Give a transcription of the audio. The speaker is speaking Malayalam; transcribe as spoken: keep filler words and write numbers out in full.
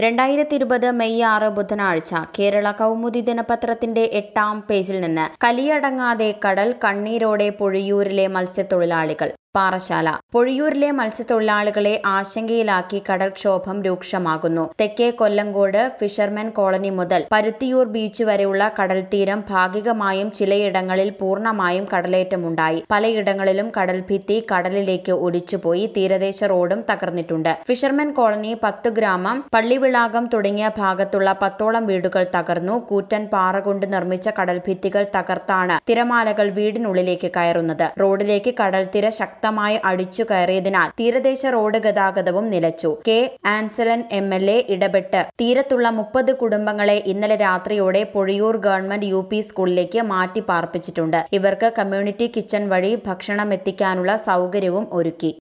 രണ്ടായിരത്തി ഇരുപത് മെയ് ആറ് ബുധനാഴ്ച കേരള കൗമുദി ദിനപത്രത്തിന്റെ എട്ടാം പേജിൽ നിന്ന് കലിയടങ്ങാതെ കടൽ കണ്ണീരോടെ പൊഴിയൂരിലെ മത്സ്യത്തൊഴിലാളികൾ. പാറശാല. പൊഴിയൂരിലെ മത്സ്യത്തൊഴിലാളികളെ ആശങ്കയിലാക്കി കടൽക്ഷോഭം രൂക്ഷമാകുന്നു. തെക്കേ കൊല്ലങ്കോട് ഫിഷർമെൻ കോളനി മുതൽ പരുത്തിയൂർ ബീച്ച് വരെയുള്ള കടൽത്തീരം ഭാഗികമായും ചിലയിടങ്ങളിൽ പൂർണ്ണമായും കടലേറ്റമുണ്ടായി. പലയിടങ്ങളിലും കടൽഭിത്തി കടലിലേക്ക് ഒലിച്ചുപോയി. തീരദേശ റോഡും തകർന്നിട്ടുണ്ട്. ഫിഷർമെൻ കോളനി, പത്ത് ഗ്രാമം, പള്ളിവിളാകം തുടങ്ങിയ ഭാഗത്തുള്ള പത്തോളം വീടുകൾ തകർന്നു. കൂറ്റൻ പാറ കൊണ്ട് നിർമ്മിച്ച കടൽഭിത്തികൾ തകർത്താണ് തിരമാലകൾ വീടിനുള്ളിലേക്ക് കയറുന്നത്. റോഡിലേക്ക് കടൽത്തിര ശക്തി ശക്തമായി അടിച്ചു കയറിയതിനാൽ തീരദേശ റോഡ് ഗതാഗതവും നിലച്ചു. K Ansalan M L A ഇടപെട്ട് തീരത്തുള്ള മുപ്പത് കുടുംബങ്ങളെ ഇന്നലെ രാത്രിയോടെ പൊഴിയൂർ ഗവൺമെന്റ് യു പി സ്കൂളിലേക്ക് മാറ്റി പാർപ്പിച്ചിട്ടുണ്ട്. ഇവർക്ക് കമ്മ്യൂണിറ്റി കിച്ചൺ വഴി ഭക്ഷണം എത്തിക്കാനുള്ള സൗകര്യവും ഒരുക്കി.